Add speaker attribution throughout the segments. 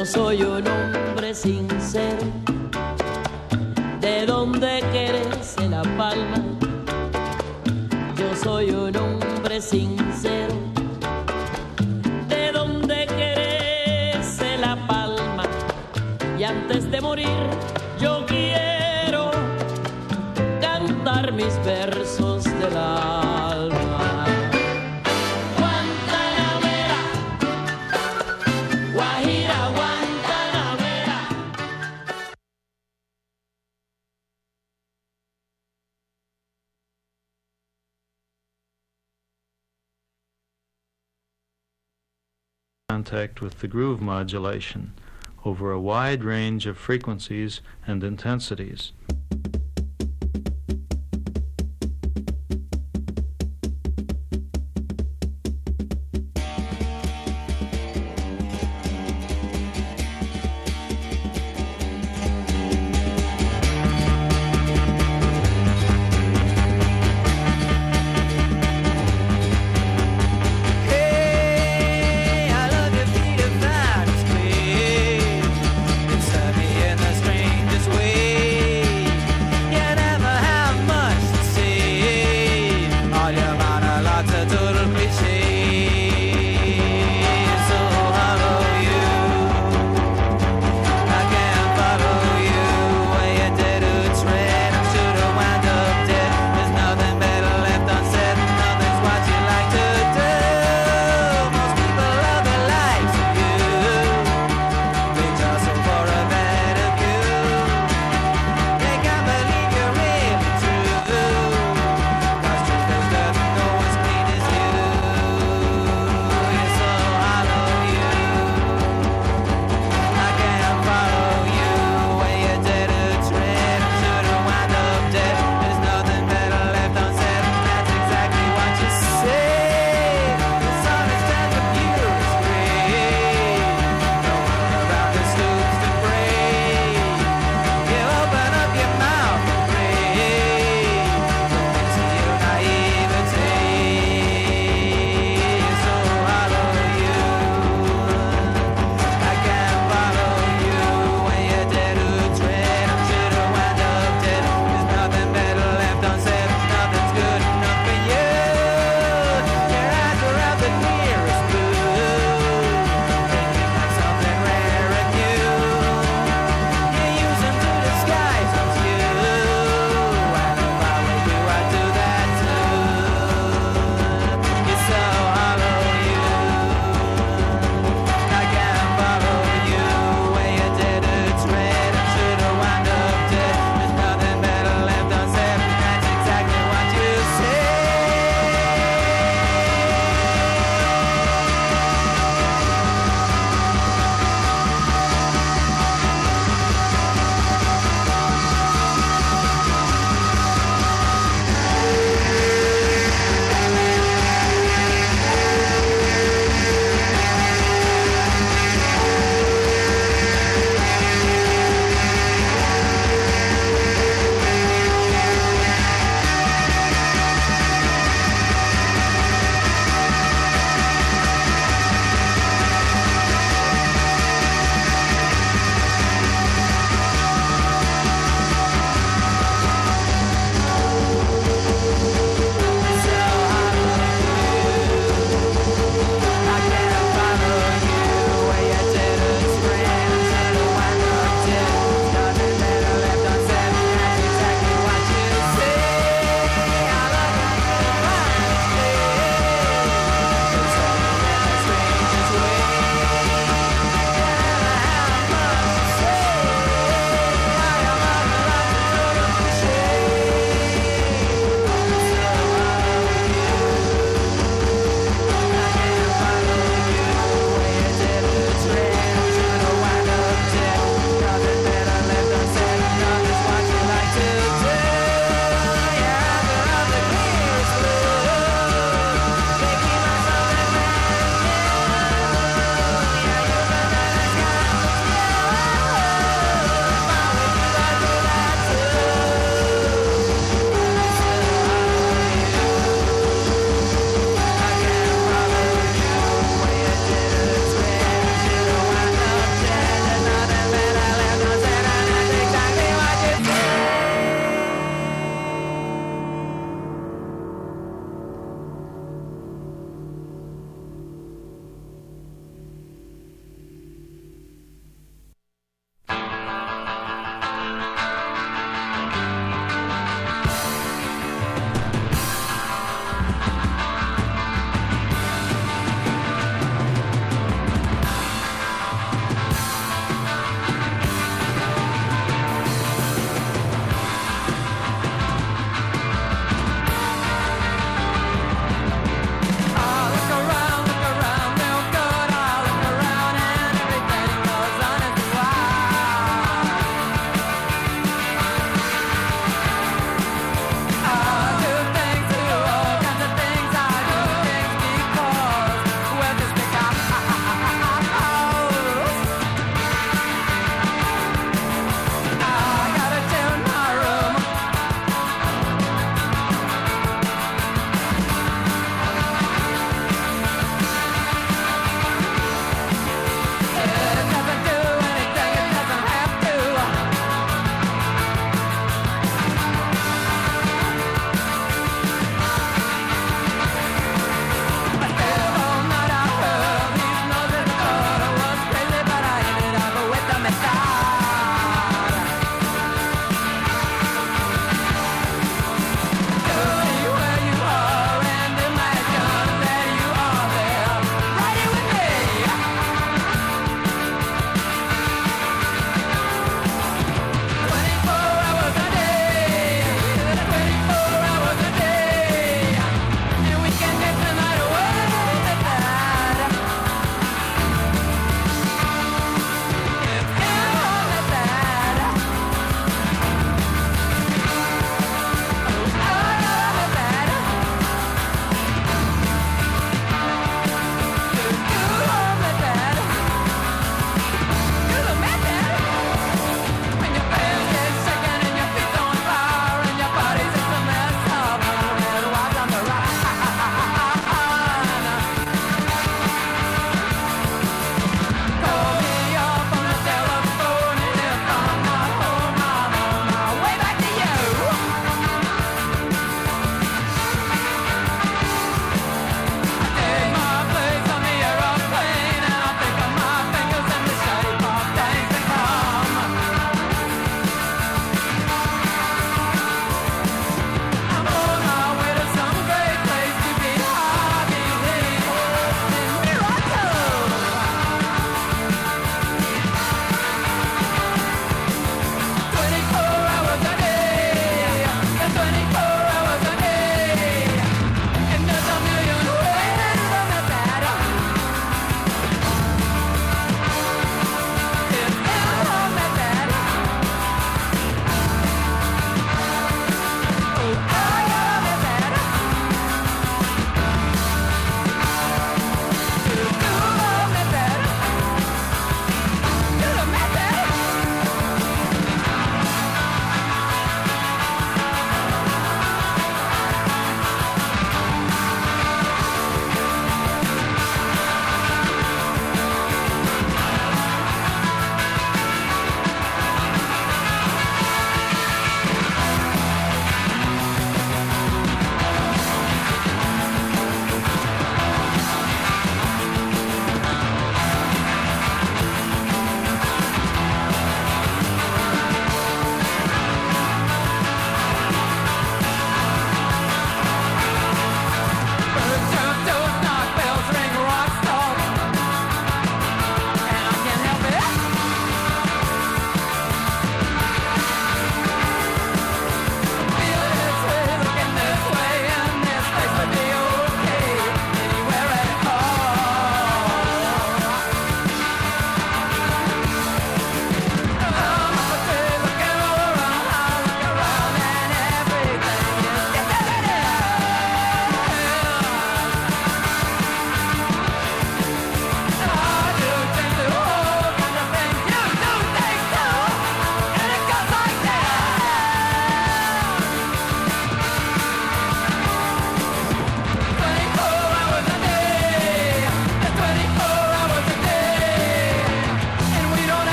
Speaker 1: Yo soy un hombre sincero, de donde crece la palma. Yo soy un hombre sincero, de donde crece la palma. Y antes de morir yo quiero cantar mis versos del alma. Guantanamera, Guajira, Guantanamera.
Speaker 2: Contact with the groove modulation over a wide range of frequencies and intensities.
Speaker 3: Inside me in the strangest way.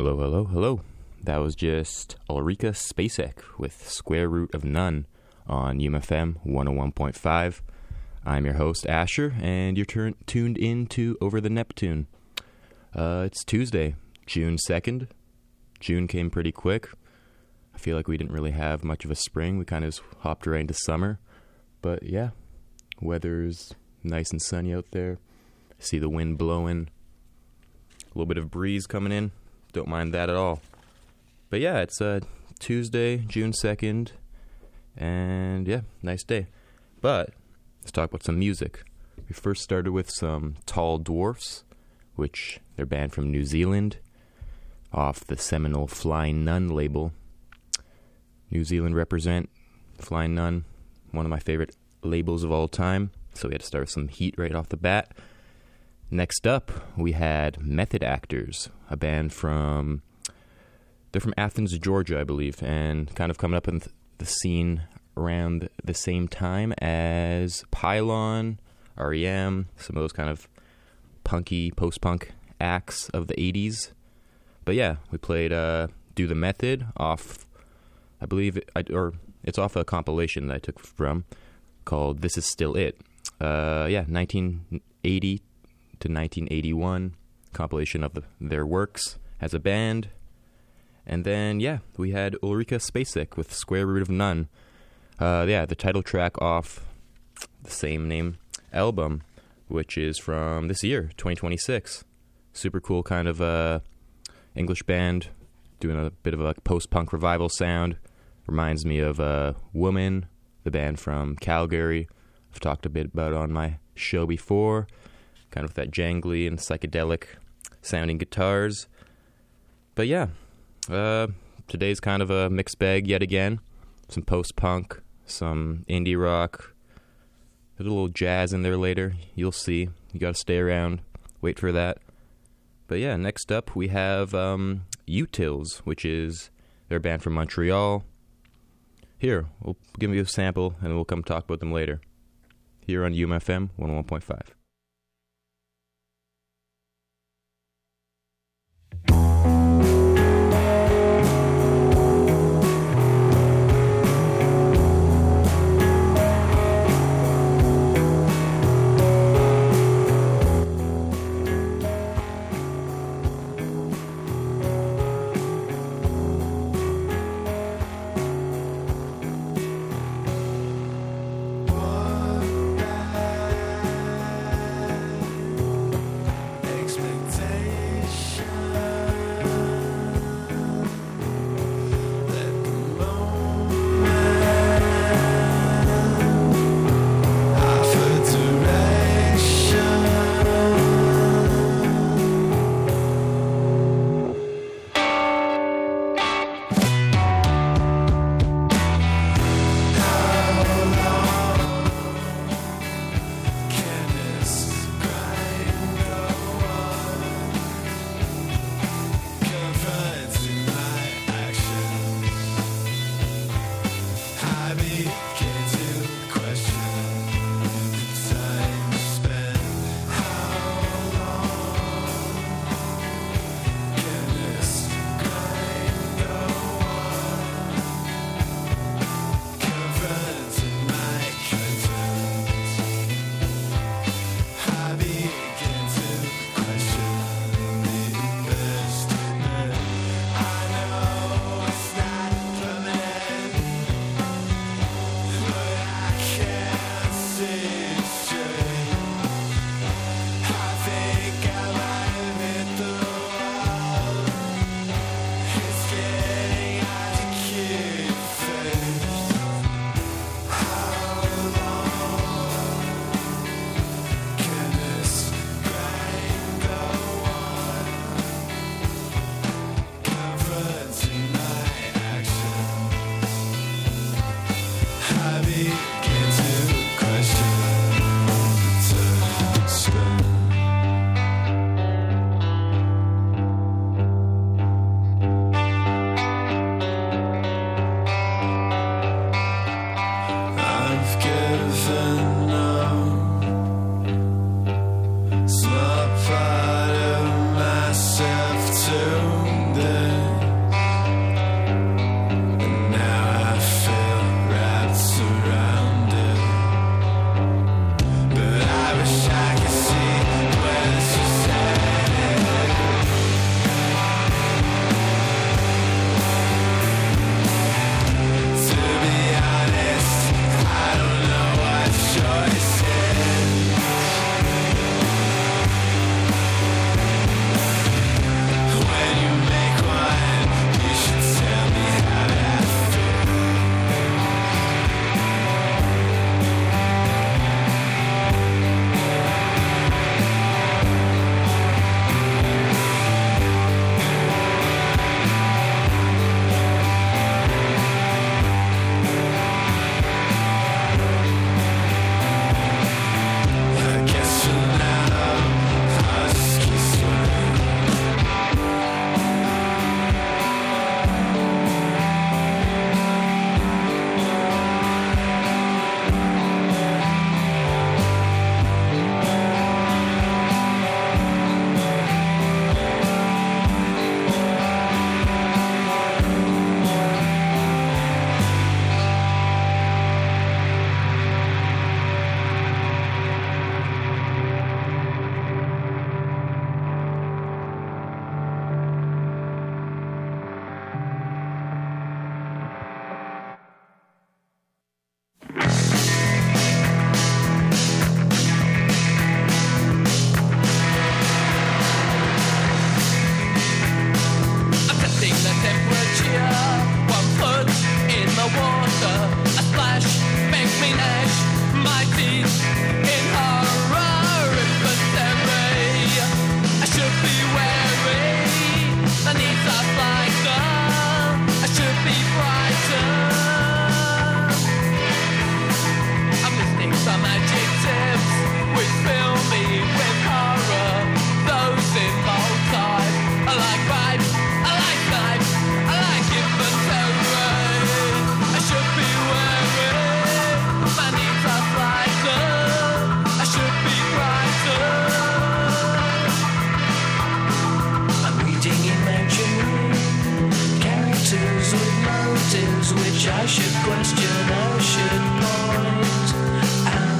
Speaker 3: Hello, hello, hello. That was just Ulrika Spacek with Square Root of None on UMFM 101.5. I'm your host, Asher, and you're tuned in to Over the Neptune. It's Tuesday, June 2nd. June came pretty quick. I feel like we didn't really have much of a spring. We kind of hopped right into summer. But yeah, weather's nice and sunny out there. I see the wind blowing. A little bit of breeze coming in. Don't mind that at all. But yeah, it's Tuesday, June 2nd. And yeah, nice day. But let's talk about some music. We first started with some Tall Dwarfs, which they're a band from New Zealand, off the seminal Flying Nun label. New Zealand represent, Flying Nun, one of my favorite labels of all time. So we had to start with some heat right off the bat. Next up, we had Method Actors, a band they're from Athens, Georgia, I believe, and kind of coming up in the scene around the same time as Pylon, R.E.M., some of those kind of punky, post-punk acts of the 80s. But yeah, we played Do the Method off, I believe, it's off a compilation that I took from called This Is Still It. 1980 to 1981 compilation of their works as a band. And then, yeah, we had Ulrika Spacek with Square Root of None. The title track off the same name album, which is from this year, 2026. Super cool kind of English band, doing a bit of a post-punk revival sound. Reminds me of Woman, the band from Calgary. I've talked a bit about on my show before. Kind of with that jangly and psychedelic sounding guitars. But yeah, today's kind of a mixed bag yet again. Some post-punk, some indie rock, a little jazz in there later. You'll see. You gotta stay around, wait for that. But yeah, next up we have Utils, which is their band from Montreal. Here, we'll give you a sample and we'll come talk about them later. Here on UMFM 101.5.
Speaker 4: One
Speaker 1: motives which I should question or should point out.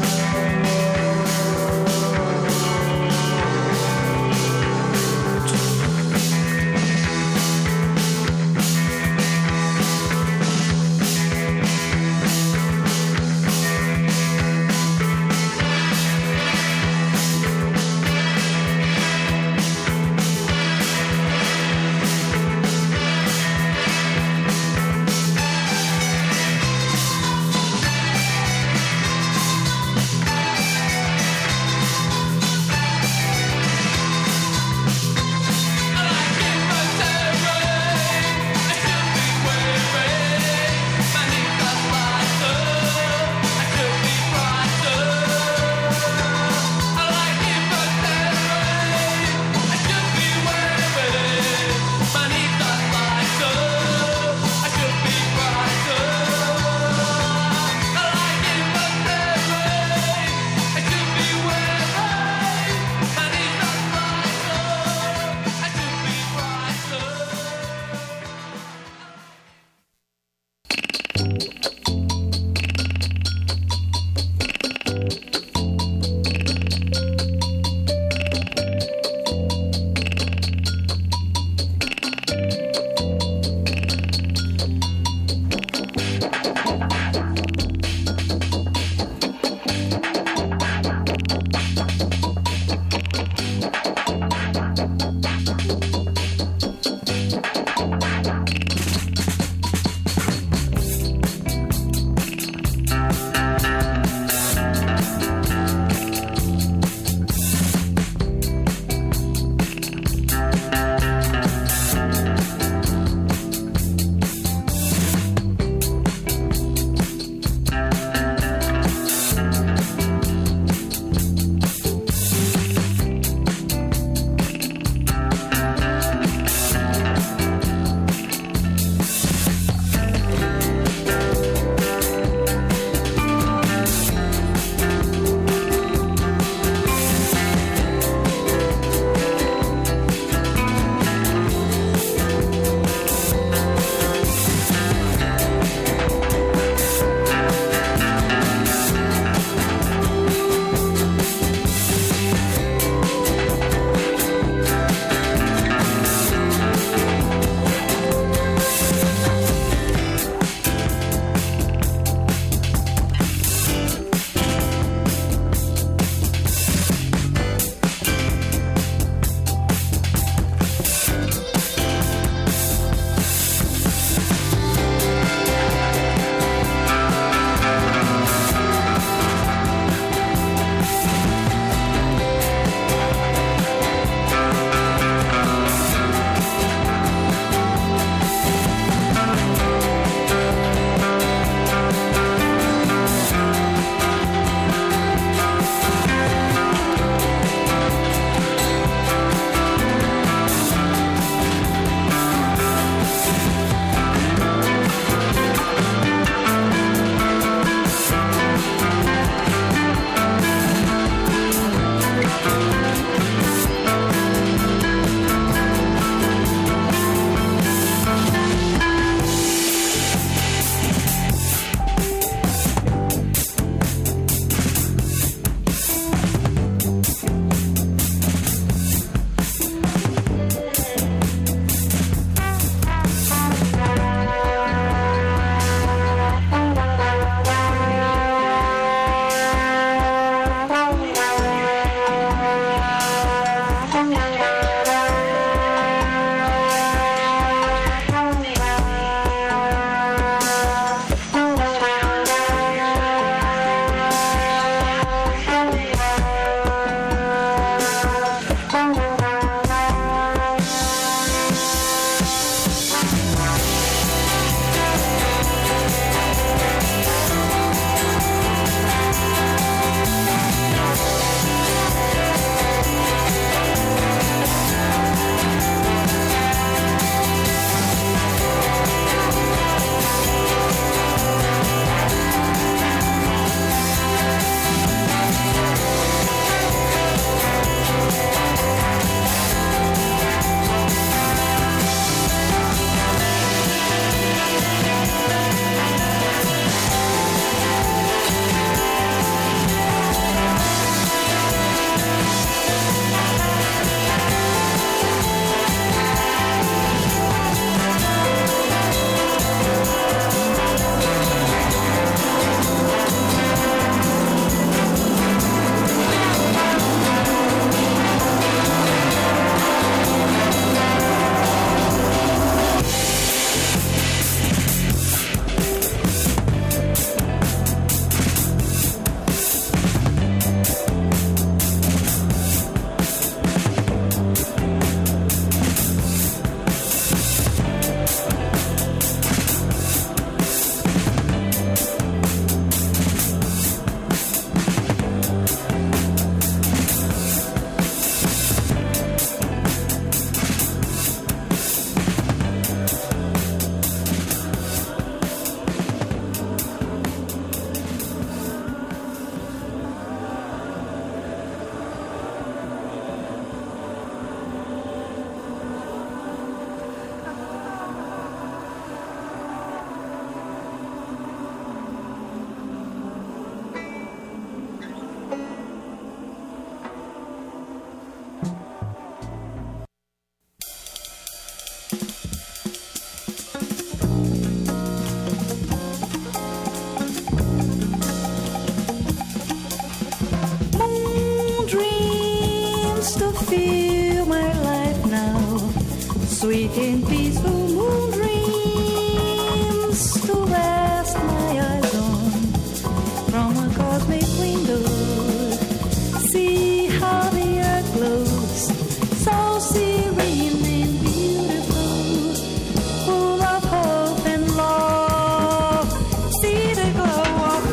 Speaker 4: sweet and peaceful moon dreams to rest my eyes on from a cosmic window. See how the earth glows, so serene and beautiful, full of hope and love. See the glow of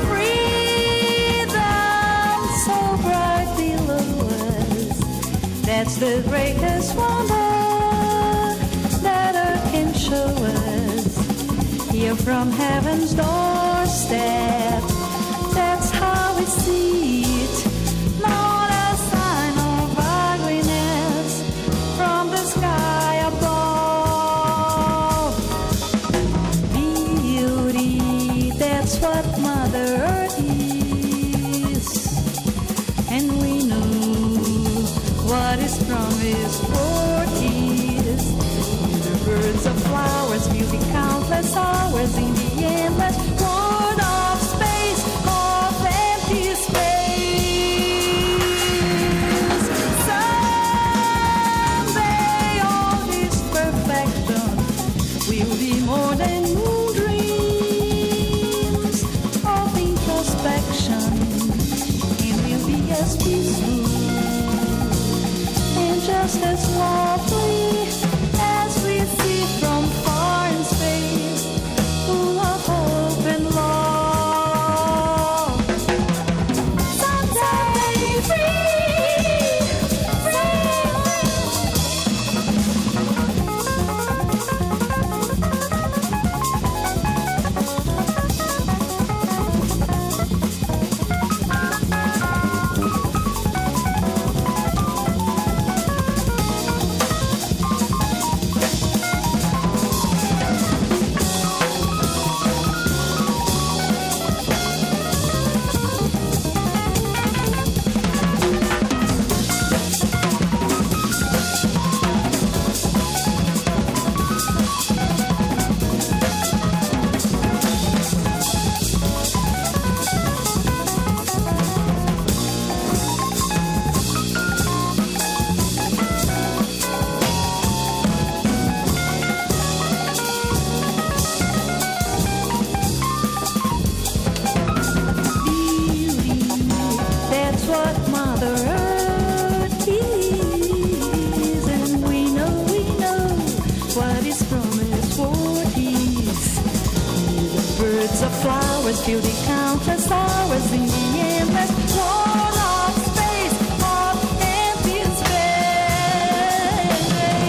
Speaker 4: freedom so bright below us. That's the greatest wonder that earth can show us. Here from heaven's doorstep, that's how we see it. Not a sign of ugliness from the sky above. Beauty, that's what Mother Earth is. And we know what is promised for kids. The birds of flowers, beauty, countless hours in the endless world of space, of empty space. Someday all this perfection will be more than moon dreams of introspection, and will be as peaceful and just as lovely as we see from far in space, full of hope and love. Someday free, that's what Mother Earth is. And we know what is promised for kids. The birds of flowers, beauty, countless hours in the endless world of space, of empty space.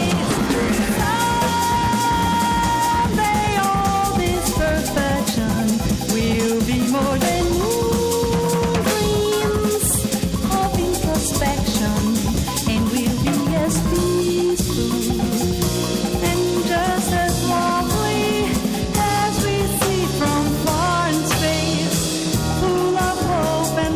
Speaker 4: Someday all this perfection will be more than moon dreams of introspection, and will be as peaceful and just as lovely as we see from far in space, full of hope and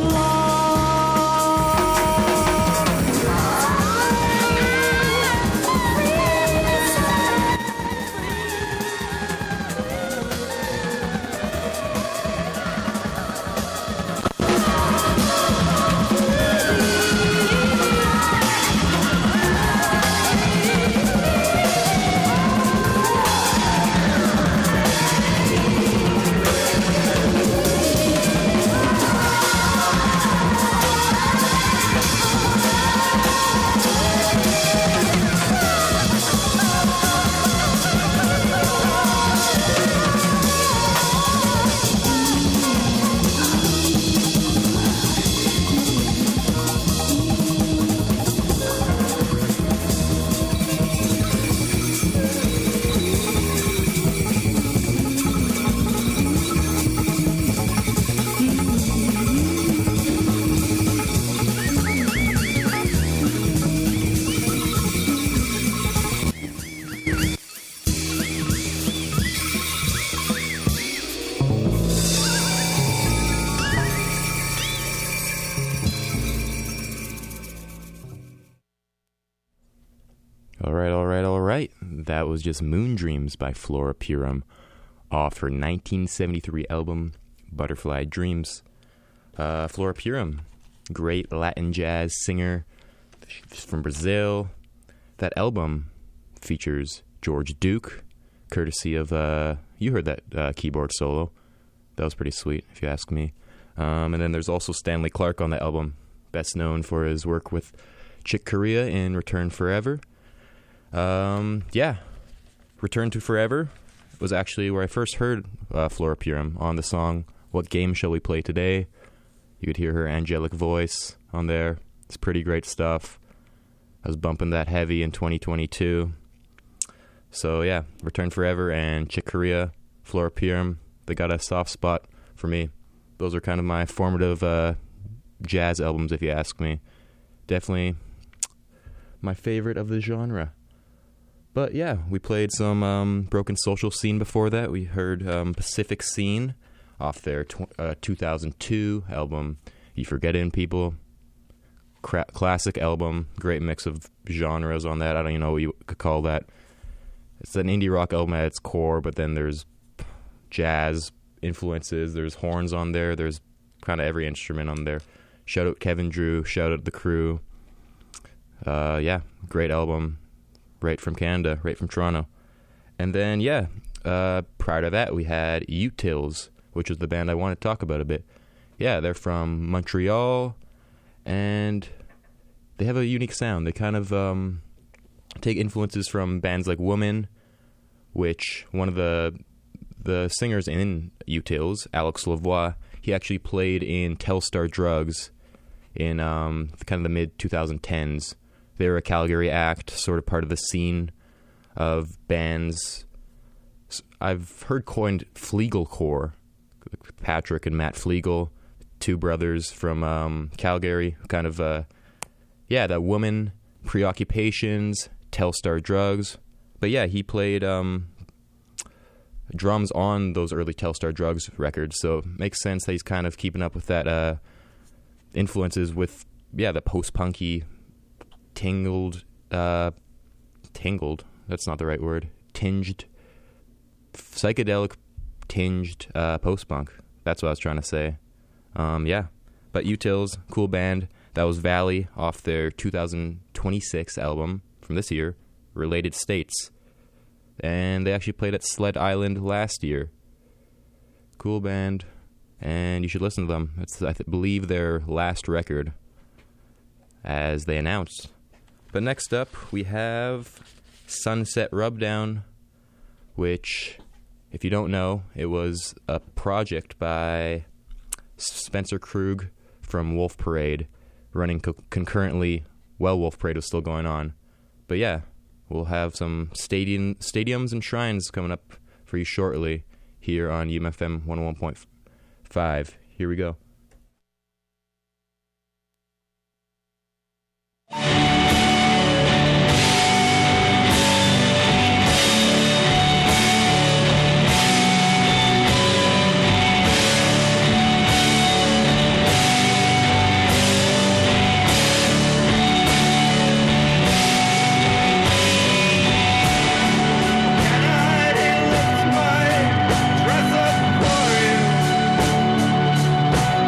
Speaker 3: All right. That was just Moon Dreams by Flora Purim off her 1973 album, Butterfly Dreams. Flora Purim, great Latin jazz singer. She's from Brazil. That album features George Duke, courtesy of, you heard that keyboard solo. That was pretty sweet, if you ask me. And then there's also Stanley Clarke on the album, best known for his work with Chick Corea in Return Forever. Return to Forever was actually where I first heard Flora Purim on the song What Game Shall We Play Today? You could hear her angelic voice on there. It's pretty great stuff. I was bumping that heavy in 2022. So yeah, Return Forever and Chick Corea, Flora Purim, they got a soft spot for me. Those are kind of my formative jazz albums, if you ask me. Definitely my favorite of the genre. But yeah, we played some Broken Social Scene before that. We heard Pacific Scene off their 2002 album, You Forgettin' People. Classic album, great mix of genres on that. I don't even know what you could call that. It's an indie rock album at its core, but then there's jazz influences, there's horns on there, there's kind of every instrument on there. Shout out Kevin Drew, shout out The Crew. Great album, right from Canada, right from Toronto. And then, prior to that, we had Utils, which was the band I want to talk about a bit. Yeah, they're from Montreal, and they have a unique sound. They kind of take influences from bands like Woman, which one of the singers in Utils, Alex Lavoie, he actually played in Telstar Drugs in kind of the mid-2010s. They were a Calgary act, sort of part of the scene of bands. I've heard coined Fleaglecore, Patrick and Matt Fleagle, two brothers from Calgary, kind of, that Woman, Preoccupations, Telstar Drugs. But yeah, he played drums on those early Telstar Drugs records, so it makes sense that he's kind of keeping up with that influences with, the post-punky, tingled, that's not the right word, psychedelic tinged post-punk. That's what I was trying to say. But Utils, cool band. That was Valley off their 2026 album from this year, Related States. And they actually played at Sled Island last year. Cool band, and you should listen to them. It's, I believe, their last record, as they announced. But next up, we have Sunset Rubdown, which, if you don't know, it was a project by Spencer Krug from Wolf Parade, running concurrently while Wolf Parade was still going on. But yeah, we'll have some stadiums and shrines coming up for you shortly here on UMFM 101.5. Here we go.
Speaker 5: Dress up for you.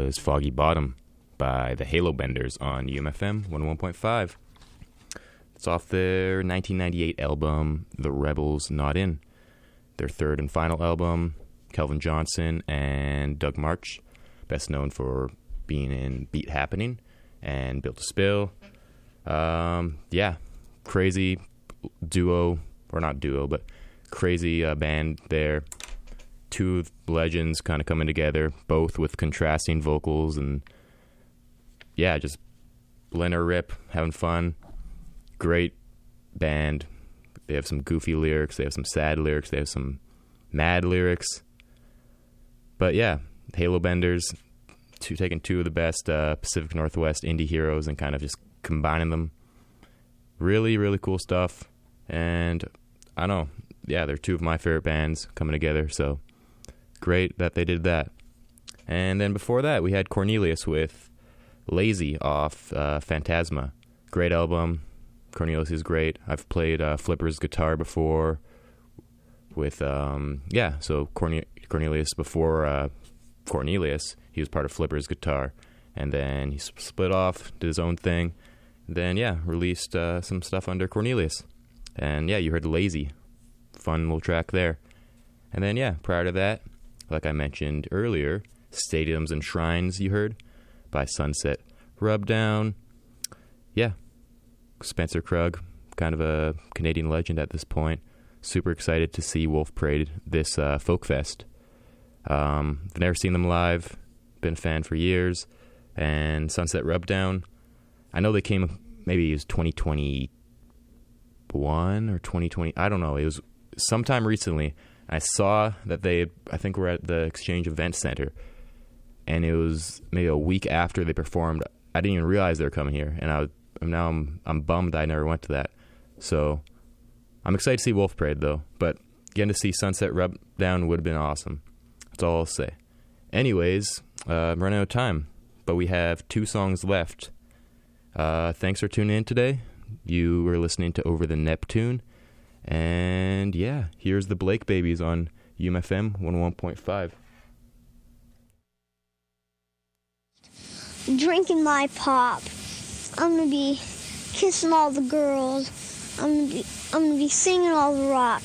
Speaker 3: was Foggy Bottom by the Halo Benders on UMFM 101.5. It's off their 1998 album, The Rebels Not In. Their third and final album, Kelvin Johnson and Doug March, best known for being in Beat Happening and Built to Spill. Crazy duo, or not duo, but crazy band there. Two legends kind of coming together, both with contrasting vocals, and just letting her rip, having fun. Great band. They have some goofy lyrics, they have some sad lyrics, they have some mad lyrics. But yeah, Halo Benders, taking two of the best Pacific Northwest indie heroes and kind of just combining them. Really, really cool stuff. And I don't know, they're two of my favorite bands coming together, so great that they did that. And then before that, we had Cornelius with Lazy off Phantasma. Great album. Cornelius is great. I've played Flipper's guitar before with, so Cornelius, before Cornelius, he was part of Flipper's guitar. And then he split off, did his own thing. Then, released some stuff under Cornelius. And, you heard Lazy. Fun little track there. And then, prior to that, like I mentioned earlier, Stadiums and Shrines, you heard, by Sunset Rubdown. Spencer Krug, kind of a Canadian legend at this point. Super excited to see Wolf Parade this Folk Fest. I've never seen them live, been a fan for years. And Sunset Rubdown, I know they came, maybe it was 2021 or 2020, I don't know. It was sometime recently. I saw that they, I think, were at the Exchange Event Center, and it was maybe a week after they performed. I didn't even realize they were coming here, and I'm bummed I never went to that. So I'm excited to see Wolf Parade, though. But getting to see Sunset Rubdown would have been awesome. That's all I'll say. Anyways, I'm running out of time, but we have 2 songs left. Thanks for tuning in today. You were listening to Over the Neptune. And here's the Blake Babies on UMFM 101.5.
Speaker 5: Drinking my pop. I'm gonna be kissing all the girls. I'm gonna be singing all the rock.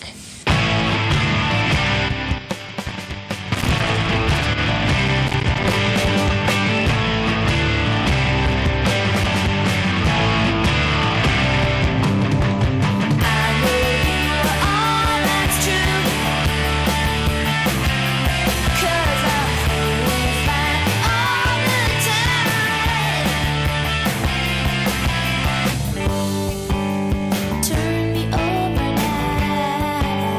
Speaker 1: Turn me over now.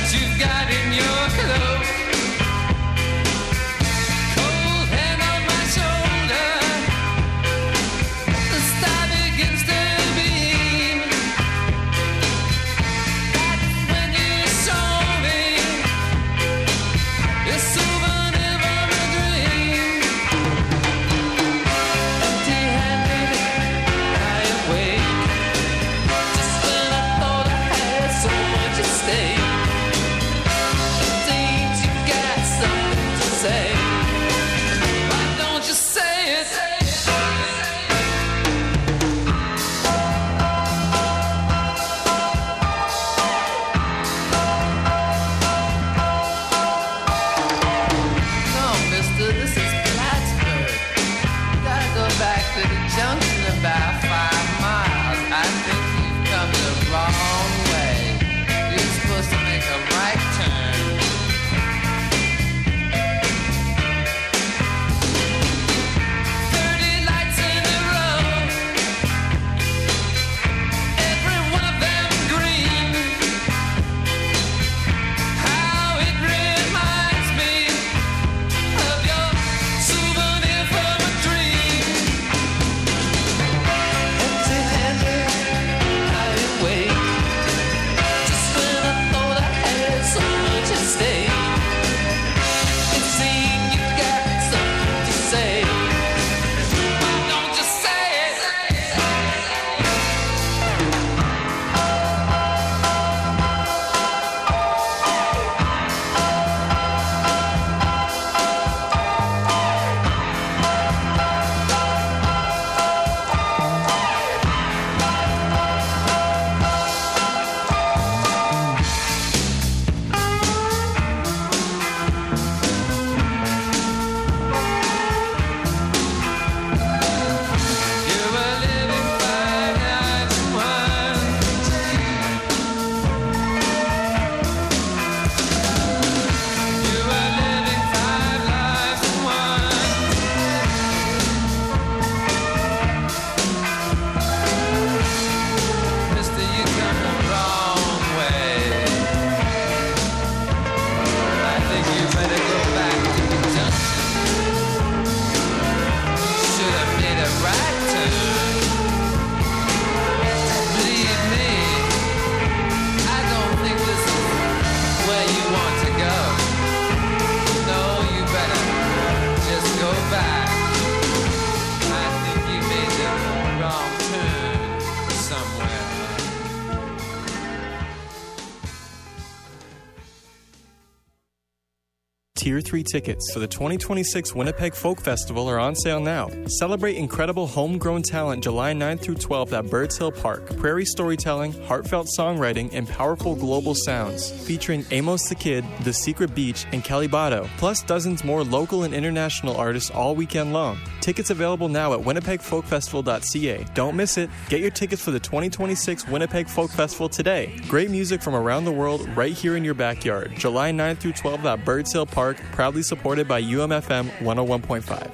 Speaker 1: you've got in your cloak. Cold hand on my shoulder, the star begins to beam. That's when you show me a souvenir from a dream. Empty-handed, I awake, just when I thought I had so much at stake. It seems you got something to say. Why don't you say it? No, mister, this is Plattsburgh. Gotta go back to the junction about 5 miles. I think you've come the wrong way. You're supposed to make a right turn. 30 lights in a row, every one of them green. How it reminds me of your souvenir from a dream. Empty-handed, I awake, just when I thought I had so much at stake. It seems you got something to say. Why don't you say it? You were living 5 lives in one. You were living 5 lives in one. Mister, you come the wrong way. I think you better go back to the junction. You should have made a right turn. Believe me, I don't think this is where you want to go. No, you better just go back. I think you made the wrong turn somewhere.
Speaker 6: Tier 3 tickets for the 2026 Winnipeg Folk Festival are on sale now. Celebrate incredible homegrown talent July 9th through 12th at Birds Hill Park. Prairie storytelling, heartfelt songwriting, and powerful global sounds. Featuring Amos the Kid, The Secret Beach, and Kelly Botto, plus dozens more local and international artists all weekend long. Tickets available now at winnipegfolkfestival.ca. Don't miss it. Get your tickets for the 2026 Winnipeg Folk Festival today. Great music from around the world right here in your backyard. July 9th through 12th at Birds Hill Park, proudly supported by UMFM 101.5.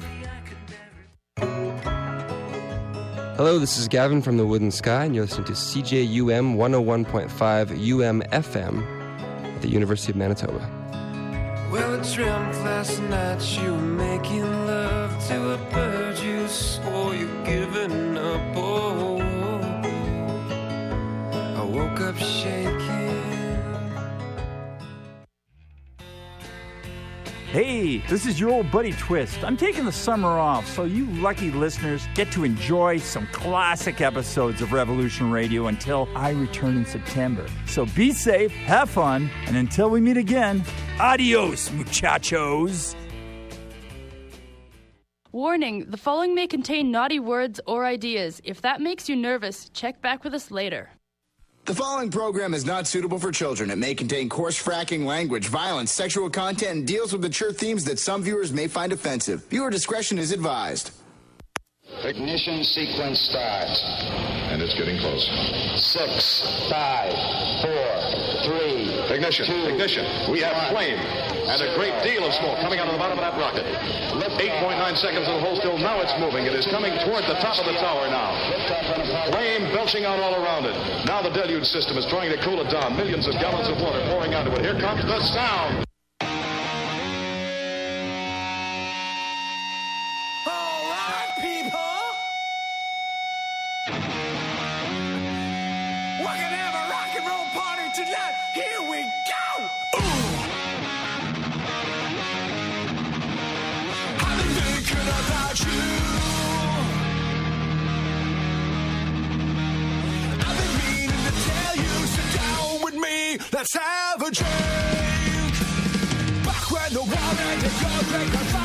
Speaker 7: Hello, this is Gavin from the Wooden Sky, and you're listening to CJUM 101.5 UMFM at the University of Manitoba.
Speaker 1: Well, I dreamt last night you were making love to a bird you swore you'd given up. Oh, I woke up shaking.
Speaker 8: Hey, this is your old buddy Twist. I'm taking the summer off, so you lucky listeners get to enjoy some classic episodes of Revolution Radio until I return in September. So be safe, have fun, and until we meet again, adios, muchachos.
Speaker 9: Warning, the following may contain naughty words or ideas. If that makes you nervous, check back with us later.
Speaker 10: The following program is not suitable for children. It may contain coarse fracking language, violence, sexual content, and deals with mature themes that some viewers may find offensive. Viewer discretion is advised.
Speaker 11: Ignition sequence start.
Speaker 12: And it's getting close.
Speaker 11: 6, 5, 4, 3.
Speaker 12: Ignition.
Speaker 11: 2,
Speaker 12: Ignition. We have flame and a great deal of smoke coming out of the bottom of that rocket. 8.9 seconds of the hold still. Now it's moving. It is coming toward the top of the tower now. Flame belching out all around it. Now the deluge system is trying to cool it down. Millions of gallons of water pouring onto it. Here comes the sound.
Speaker 13: Let's have a drink. Back when the world ended, your drink